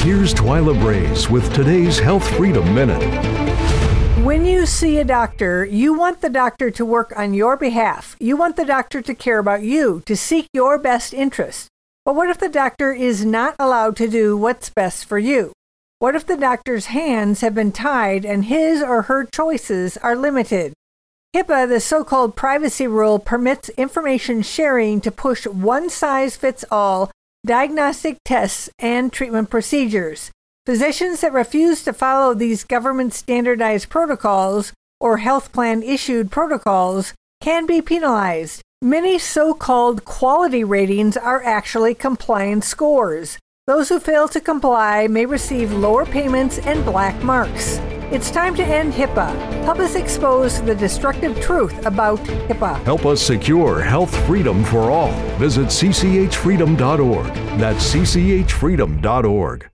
Here's Twyla Braze with today's Health Freedom Minute. When you see a doctor, you want the doctor to work on your behalf. You want the doctor to care about you, to seek your best interest. But what if the doctor is not allowed to do what's best for you? What if the doctor's hands have been tied and his or her choices are limited? HIPAA, the so-called privacy rule, permits information sharing to push one-size-fits-all diagnostic tests and treatment procedures. Physicians that refuse to follow these government-standardized protocols or health plan-issued protocols can be penalized. Many so-called quality ratings are actually compliance scores. Those who fail to comply may receive lower payments and black marks. It's time to end HIPAA. Help us expose the destructive truth about HIPAA. Help us secure health freedom for all. Visit cchfreedom.org. That's cchfreedom.org.